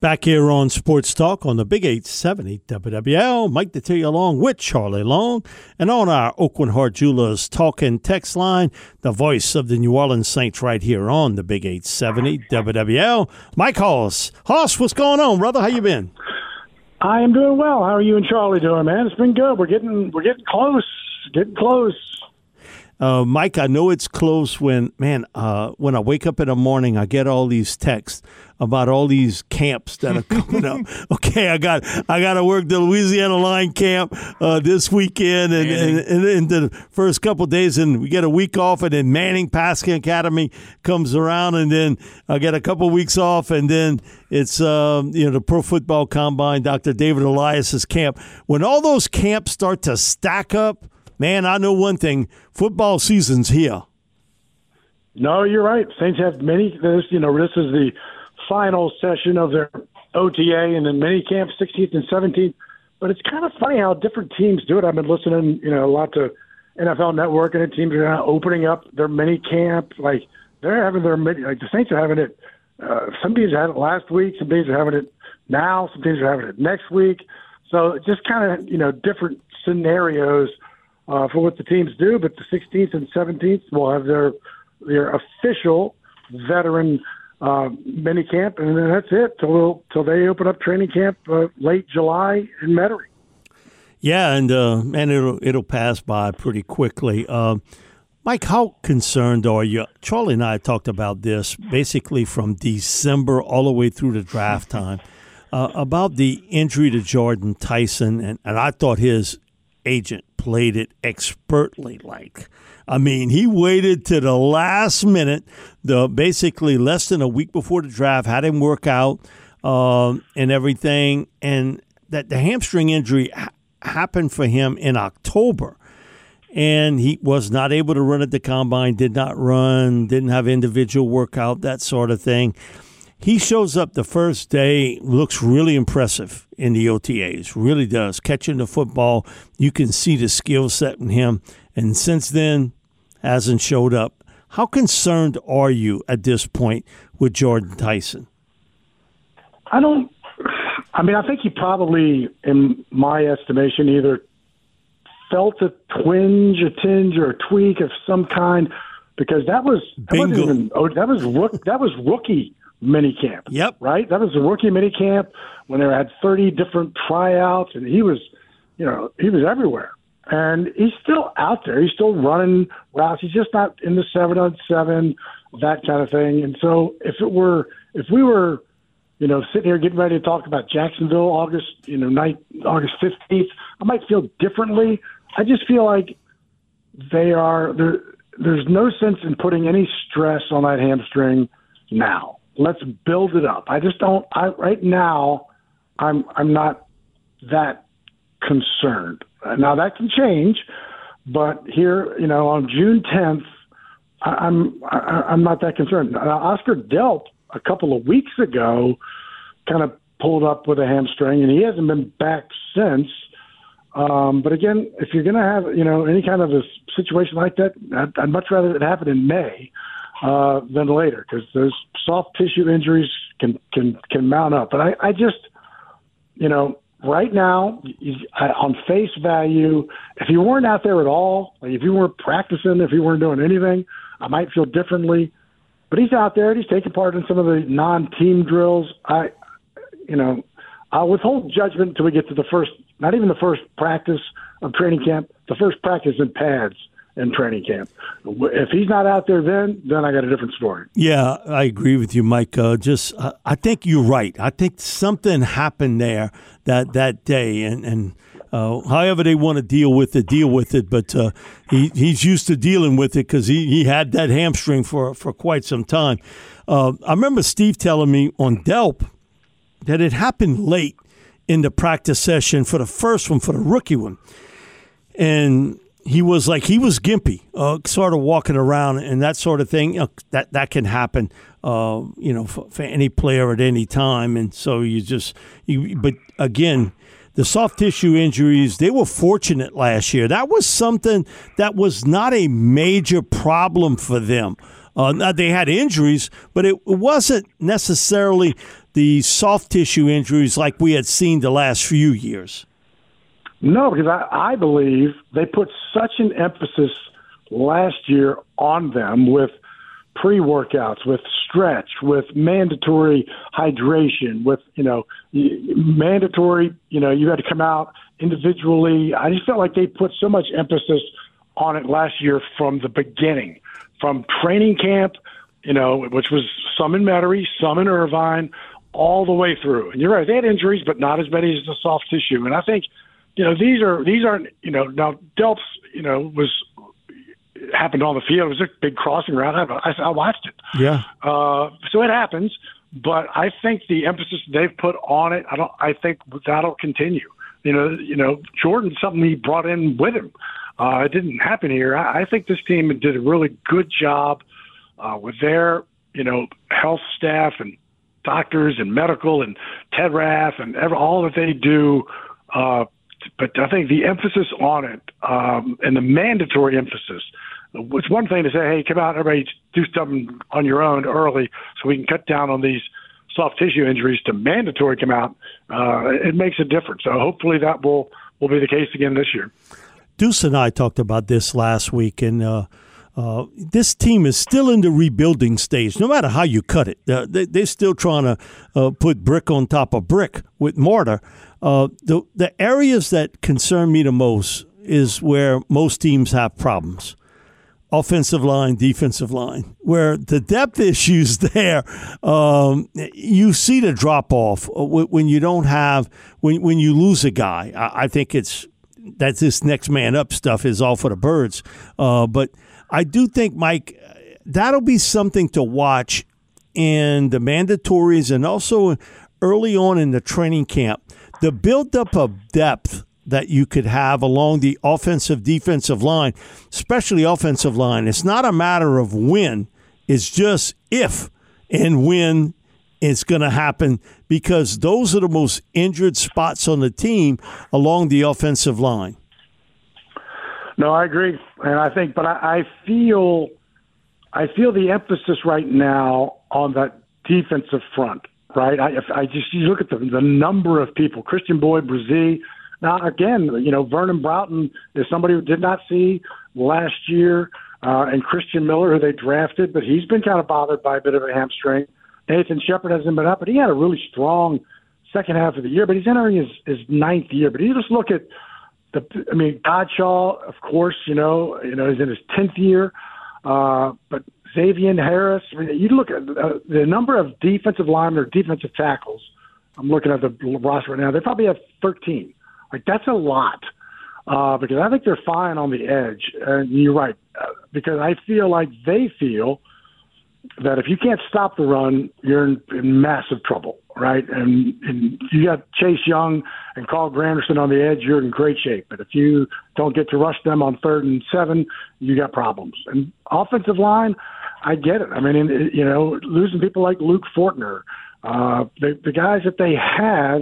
Back here on Sports Talk on the Big 870 WWL. Mike Detillier along with Charlie Long. And on our Oakland Heart Jewelers talking text line, the voice of the New Orleans Saints right here on the Big 870 WWL. Mike Hoss. Hoss, what's going on, brother? How you been? I am doing well. How are you and Charlie doing, man? It's been good. We're getting close. Getting close. Mike, I know it's close when I wake up in the morning, I get all these texts about all these camps that are coming up. Okay, I got to work the Louisiana Line camp this weekend and the first couple of days, and we get a week off, and then Manning Passing Academy comes around, and then I get a couple of weeks off, and then it's the Pro Football Combine, Dr. David Elias's camp. When all those camps start to stack up, man, I know one thing: football season's here. No, you're right. Saints have many. This is the final session of their OTA and then mini camp, 16th and 17th. But it's kind of funny how different teams do it. I've been listening, a lot to NFL Network, and the teams are now opening up their mini camp. Like they're having their the Saints are having it. Some teams had it last week. Some teams are having it now. Some teams are having it next week. So just kind of different scenarios for what the teams do, but the 16th and 17th will have their official veteran mini camp, and then that's it till they open up training camp late July in Metairie. Yeah, and it'll pass by pretty quickly. Mike, how concerned are you? Charlie and I talked about this basically from December all the way through the draft time about the injury to Jordan Tyson, and I thought his agent played it expertly. He waited to the last minute, basically less than a week before the draft, had him work out and everything, and that the hamstring injury happened for him in October, and he was not able to run at the combine, did not run, didn't have individual workout, that sort of thing. He shows up the first day, looks really impressive in the OTAs, really does. Catching the football, you can see the skill set in him. And since then, hasn't showed up. How concerned are you at this point with Jordan Tyson? I think he probably, in my estimation, either felt a twinge, a tinge, or a tweak of some kind, because that was rookie mini camp. Yep. Right? That was a rookie mini camp when they had 30 different tryouts, and he was everywhere. And he's still out there. He's still running routes. He's just not in the 7-on-7, that kind of thing. And so if we were, sitting here getting ready to talk about Jacksonville August 15th, I might feel differently. I just feel like there's no sense in putting any stress on that hamstring now. Let's build it up. I just don't. Right now, I'm not that concerned. Now that can change, but here, on June 10th, I'm not that concerned. Now, Oscar Delp a couple of weeks ago kind of pulled up with a hamstring, and he hasn't been back since. But again, if you're going to have any kind of a situation like that, I'd much rather it happen in May than later, because those soft tissue injuries can mount up. But I just, right now, on face value, if you weren't out there at all, if you weren't practicing, if you weren't doing anything, I might feel differently. But he's out there and he's taking part in some of the non-team drills. I'll withhold judgment until we get to not even the first practice of training camp, the first practice in pads in training camp. If he's not out there then I got a different story. Yeah, I agree with you, Mike. I think you're right. I think something happened there that day, and however they want to deal with it. But he's used to dealing with it because he had that hamstring for quite some time. I remember Steve telling me on Delp that it happened late in the practice session for the first one, for the rookie one. And he was gimpy, sort of walking around and that sort of thing. That can happen, for any player at any time. And so but again, the soft tissue injuries, they were fortunate last year. That was something that was not a major problem for them. They had injuries, but it wasn't necessarily the soft tissue injuries like we had seen the last few years? No, because I believe they put such an emphasis last year on them with pre-workouts, with stretch, with mandatory hydration, with, mandatory, you had to come out individually. I just felt like they put so much emphasis on it last year from the beginning, from training camp, which was some in Metairie, some in Irvine, all the way through. And you're right, they had injuries, but not as many as the soft tissue. And I think, these aren't, now Delps, was happened on the field. It was a big crossing route. I watched it. Yeah. So it happens, but I think the emphasis they've put on it, I think that'll continue. Jordan's something he brought in with him. It didn't happen here. I think this team did a really good job with their, health staff and doctors and medical and Ted Rath and all that they do. But I think the emphasis on it and the mandatory emphasis, it's one thing to say, hey, come out, everybody do something on your own early so we can cut down on these soft tissue injuries, to mandatory come out. It makes a difference. So hopefully that will be the case again this year. Deuce and I talked about this last week, and this team is still in the rebuilding stage, no matter how you cut it. They're still trying to put brick on top of brick with mortar. The areas that concern me the most is where most teams have problems. Offensive line, defensive line, where the depth issues there, you see the drop-off when you don't have – when you lose a guy. I think that's this next man up stuff is all for the birds. But I do think, Mike, that'll be something to watch in the mandatories and also early on in the training camp. The buildup of depth that you could have along the offensive, defensive line, especially offensive line. It's not a matter of when. It's just if and when it's going to happen, because those are the most injured spots on the team along the offensive line. No, I agree. And I think, but I feel the emphasis right now on that defensive front, right? You look at the number of people, Christian Boyd, Brzee. Now, again, Vernon Broughton is somebody who did not see last year, and Christian Miller, who they drafted, but he's been kind of bothered by a bit of a hamstring. Nathan Shepard hasn't been up, but he had a really strong second half of the year, but he's entering his ninth year. But you just look at Godshaw, of course, he's in his 10th year, but Xavier Harris, you look at the number of defensive linemen or defensive tackles. I'm looking at the roster right now. They probably have 13. That's a lot, because I think they're fine on the edge. And you're right, because I feel like they feel that if you can't stop the run, you're in massive trouble, right? And you got Chase Young and Carl Granderson on the edge, you're in great shape. But if you don't get to rush them on 3rd and 7, you got problems. And offensive line, I get it. I mean, losing people like Luke Fortner, the guys that they have,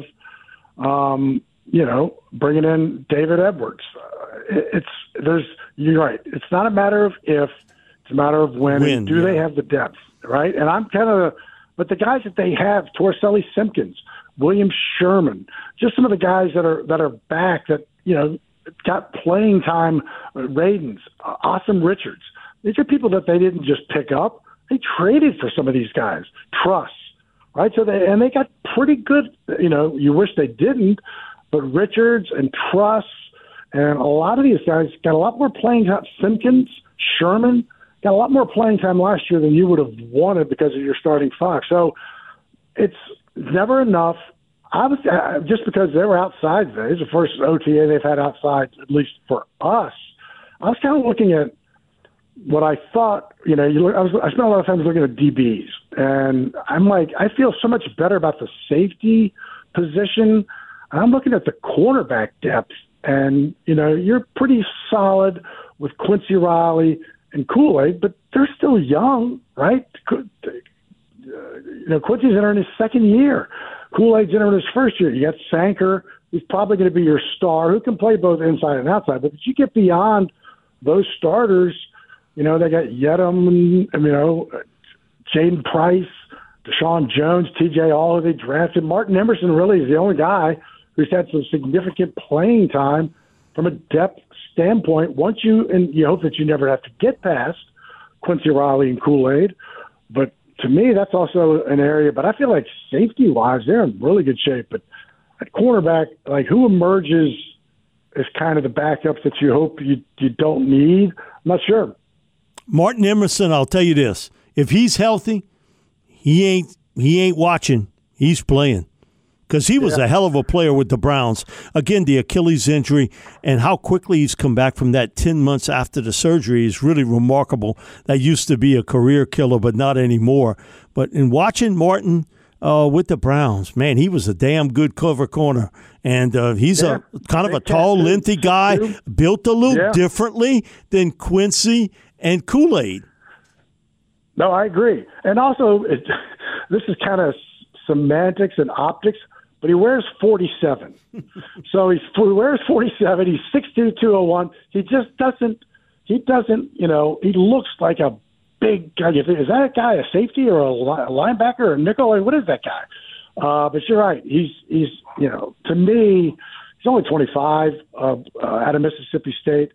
bringing in David Edwards. You're right. It's not a matter of if, it's a matter of when. And do they have the depth, right? And I'm but the guys that they have, Torselli Simpkins, William Sherman, just some of the guys that are back that, got playing time, Radens, Awesome Richards. These are people that they didn't just pick up. They traded for some of these guys. Truss, right? So they got pretty good, you wish they didn't, but Richards and Truss and a lot of these guys got a lot more playing time. Simpkins, Sherman got a lot more playing time last year than you would have wanted because of your starting 5. So it's never enough. Just because they were outside today, it's the first OTA they've had outside, at least for us. I was kind of looking at what I thought, I spent a lot of time looking at DBs, and I'm like, I feel so much better about the safety position. I'm looking at the cornerback depth, and, you're pretty solid with Quincy Riley and Kool-Aid, but they're still young, right? Quincy's entering his 2nd year. Kool-Aid's entering his 1st year. You got Sanker, who's probably going to be your star, who can play both inside and outside. But if you get beyond those starters, they got Yedem, Jaden Price, Deshaun Jones, TJ All, they drafted. Martin Emerson really is the only guy who's had some significant playing time from a depth standpoint. And you hope that you never have to get past Quincy Riley and Kool-Aid. But to me, that's also an area. But I feel like safety-wise, they're in really good shape. But at cornerback, like who emerges as kind of the backups that you hope you don't need? I'm not sure. Martin Emerson, I'll tell you this. If he's healthy, he ain't watching. He's playing. Because he was a hell of a player with the Browns. Again, the Achilles injury and how quickly he's come back from that 10 months after the surgery is really remarkable. That used to be a career killer, but not anymore. But in watching Martin with the Browns, man, he was a damn good cover corner. And he's a kind of a tall, lengthy guy, built a little differently than Quincy and Kool-Aid. No, I agree. And also, this is kind of semantics and optics, but he wears 47. So he wears 47. He's 6'2", 201. He just doesn't, he looks like a big guy. Is that a guy, a safety or a linebacker or a nickel? Like, what is that guy? But you're right. He's to me, he's only 25 out of Mississippi State.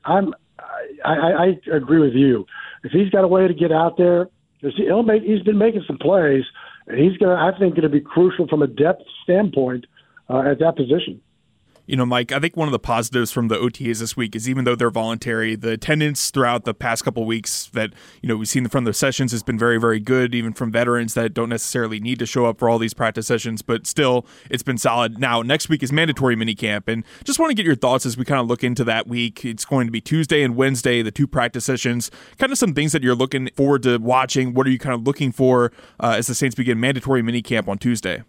I agree with you. If he's got a way to get out there, he's been making some plays. He's I think, going to be crucial from a depth standpoint at that position. You know, Mike, I think one of the positives from the OTAs this week is even though they're voluntary, the attendance throughout the past couple of weeks that, we've seen from the sessions has been very, very good, even from veterans that don't necessarily need to show up for all these practice sessions, but still it's been solid. Now, next week is mandatory minicamp, and just want to get your thoughts as we kind of look into that week. It's going to be Tuesday and Wednesday, the two practice sessions, kind of some things that you're looking forward to watching. What are you kind of looking for as the Saints begin mandatory minicamp on Tuesday?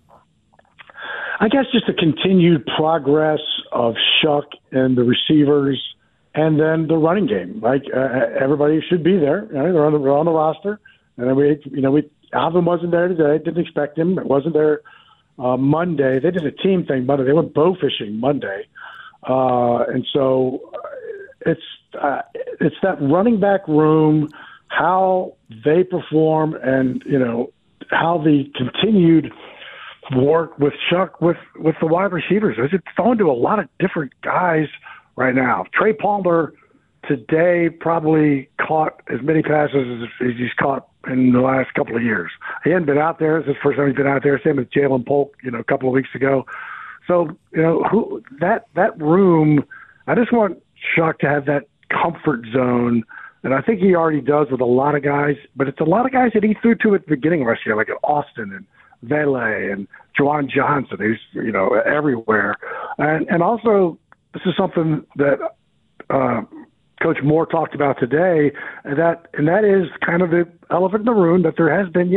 I guess just the continued progress of Shuck and the receivers, and then the running game. Like everybody should be there. They're on the roster, and then Alvin wasn't there today. Didn't expect him. It wasn't there Monday. They did a team thing Monday. They went bow fishing Monday, and so it's that running back room, how they perform, and how the continued work with Chuck with the wide receivers. It's thrown to a lot of different guys right now. Trey Palmer today probably caught as many passes as he's caught in the last couple of years. He hadn't been out there. It's the first time he's been out there. Same with Jalen Polk, a couple of weeks ago. So, that room, I just want Chuck to have that comfort zone. And I think he already does with a lot of guys, but it's a lot of guys that he threw to at the beginning of last year, like Austin and Vele and Juwan Johnson, who's everywhere, and also this is something that Coach Moore talked about today, and that is kind of the elephant in the room that there has been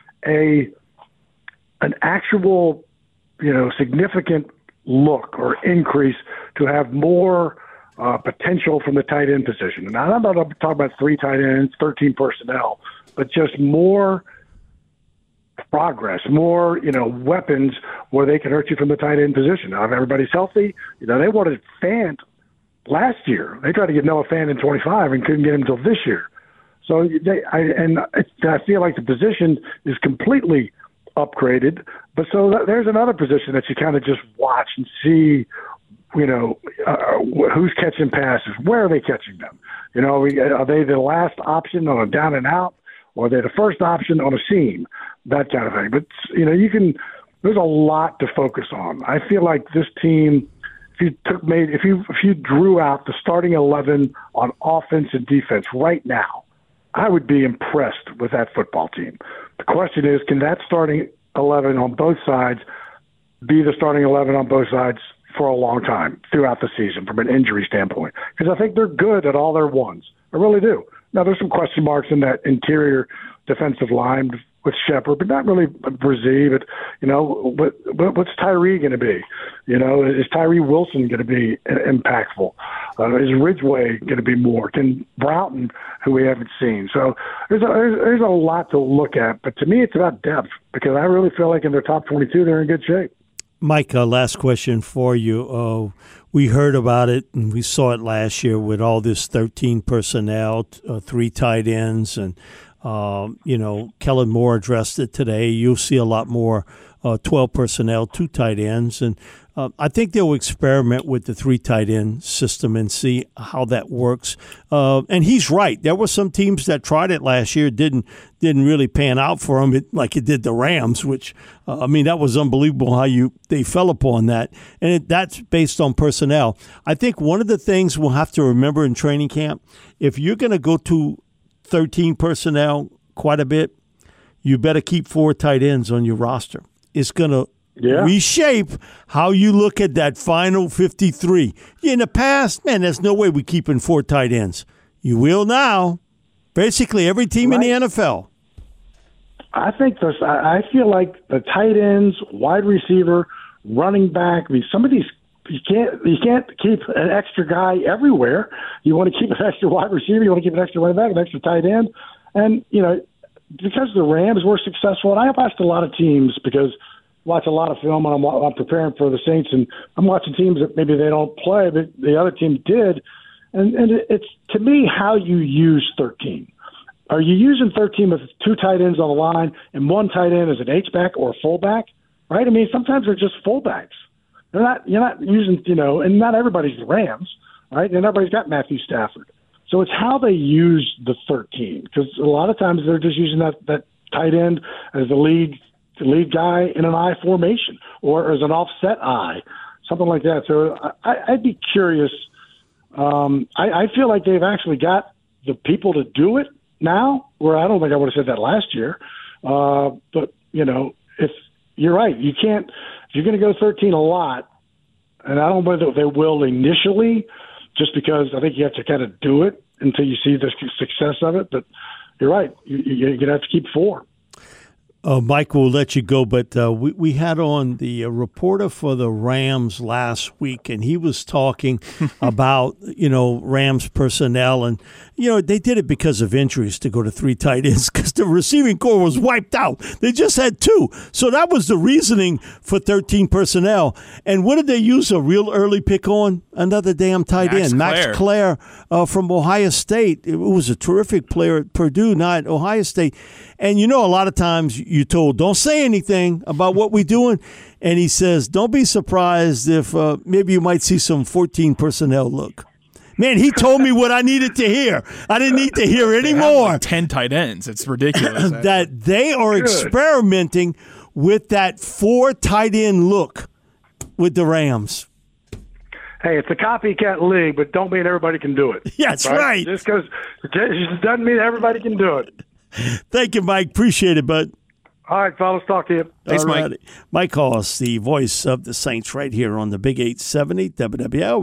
an actual significant look or increase to have more potential from the tight end position, and I'm not talking about 3 tight ends, 13 personnel, but just more progress, more, weapons where they can hurt you from the tight end position. Now, if everybody's healthy, they wanted Fant last year. They tried to get Noah Fant in 25 and couldn't get him until this year. So I feel like the position is completely upgraded. But there's another position that you kind of just watch and see, who's catching passes, where are they catching them? Are they the last option on a down and out, or are they the first option on a seam? That kind of thing. But, there's a lot to focus on. I feel like this team, if you drew out the starting 11 on offense and defense right now, I would be impressed with that football team. The question is, can that starting 11 on both sides be the starting 11 on both sides for a long time throughout the season from an injury standpoint? Because I think they're good at all their ones. I really do. Now, there's some question marks in that interior defensive line with Shepard, but not really Brzee. But what's Tyree going to be? Is Tyree Wilson going to be impactful? Is Ridgeway going to be more? Can Broughton, who we haven't seen? So there's a lot to look at. But to me, it's about depth because I really feel like in their top 22, they're in good shape. Mike, last question for you. We heard about it and we saw it last year with all this 13 personnel, 3 tight ends, and Kellen Moore addressed it today. You'll see a lot more 12 personnel, 2 tight ends. And I think they'll experiment with the 3 tight end system and see how that works. And he's right. There were some teams that tried it last year, didn't really pan out for them like it did the Rams, which, that was unbelievable how they fell upon that. And that's based on personnel. I think one of the things we'll have to remember in training camp, if you're going to go to 13 personnel quite a bit, you better keep 4 tight ends on your roster. It's going to reshape how you look at that final 53. In the past, there's no way we're keeping 4 tight ends. You will now. Basically, every team in the NFL. I think I feel like the tight ends, wide receiver, running back. Some of these you can't keep an extra guy everywhere. You want to keep an extra wide receiver. You want to keep an extra running back, an extra tight end, and because the Rams were successful. And I have asked a lot of teams because watch a lot of film, and I'm preparing for the Saints, and I'm watching teams that maybe they don't play, but the other team did. And it's, to me, how you use 13. Are you using 13 with 2 tight ends on the line and 1 tight end as an H-back or a fullback, right? Sometimes they're just fullbacks. You're not using, and not everybody's the Rams, right? And everybody's got Matthew Stafford. So it's how they use the 13, because a lot of times they're just using that tight end as the lead guy in an I formation or as an offset I, something like that. So I'd be curious. I feel like they've actually got the people to do it now, where I don't think I would have said that last year. But, if you're right, you can't, if you're going to go 13 a lot, and I don't believe that they will initially, just because I think you have to kind of do it until you see the success of it. But you're right, you're going to have to keep 4. Mike, we'll let you go, but we had on the reporter for the Rams last week, and he was talking about, Rams personnel, and, they did it because of injuries to go to 3 tight ends because the receiving corps was wiped out. They just had 2. So that was the reasoning for 13 personnel. And what did they use a real early pick on? Another damn tight end. Max Clare from Ohio State. It was a terrific player at Purdue, not Ohio State. And, a lot of times you're told, don't say anything about what we're doing. And he says, don't be surprised if maybe you might see some 14 personnel look. Man, he told me what I needed to hear. I didn't need to hear any more. Like 10 tight ends. It's ridiculous. That they are experimenting with that 4 tight end look with the Rams. Hey, it's a copycat league, but don't mean everybody can do it. That's right. Just because it doesn't mean everybody can do it. Thank you, Mike. Appreciate it, bud. All right, fellas. Talk to you. Thanks, Mike. Mike Hoss, the voice of the Saints, right here on the Big 870 WWL.